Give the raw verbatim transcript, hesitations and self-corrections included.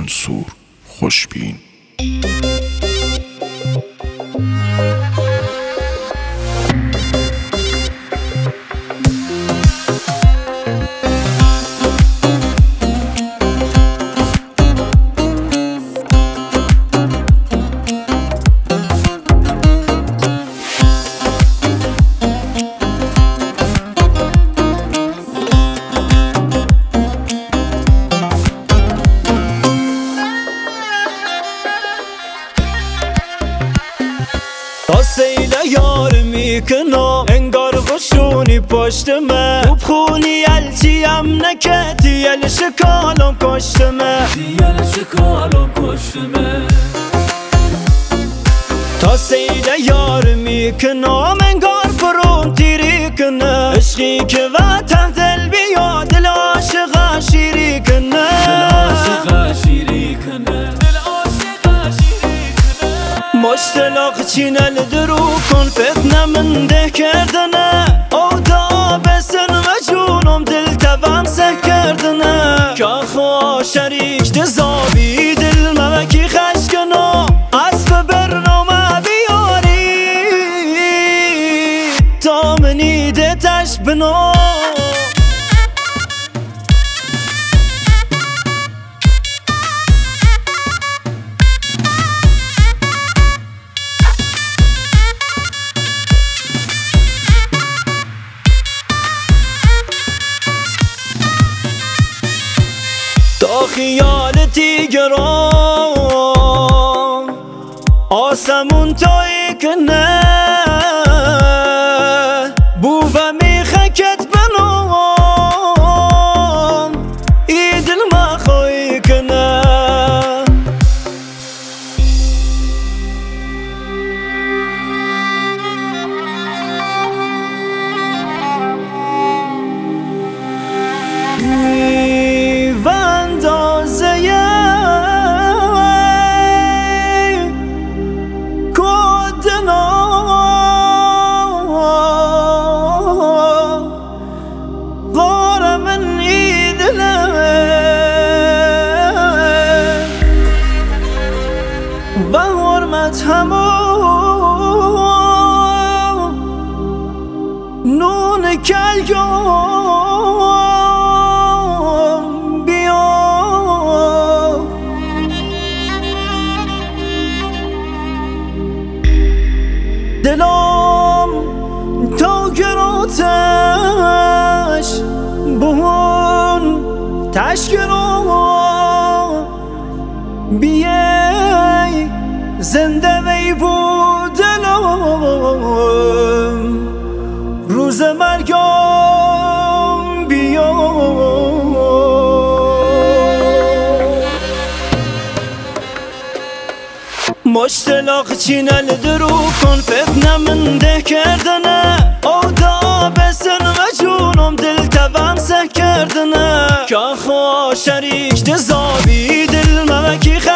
منصور خوشبین. تا سیل یار میکنم انگار غشونی پشتمه تو بخونی الچیم نکتی یل شکالم کشتمه یل شکالم کشتمه تا سیل یار میکنم انگار برون تیری کنه عشقی که وطن دل بیا دل عاشقا شیری کنه دل عاشقا شیری کنه مشتلاق چینل درو کن فتنه من ده کردنه او دا بسن و جونم دل تبم سه کردنه که خواه شریک دزابی دل موکی خشکنو از به برنامه بیاری تا منی ده تش بنو تا خیالتی گرام آسمون تایی کنه بوبه میخکت بنام ای دل ما خوی کنه با حرمت همون نون کلگم بیا دلم تا گراتش بون تشکرم بیای زنده وی بودنم روز مرگم بیا مشتلاق چینل درو کن فتنه من ده کردنه او دا بسن و جونم دل تبم سه کردنه که خواه شریک دزابی دل موکی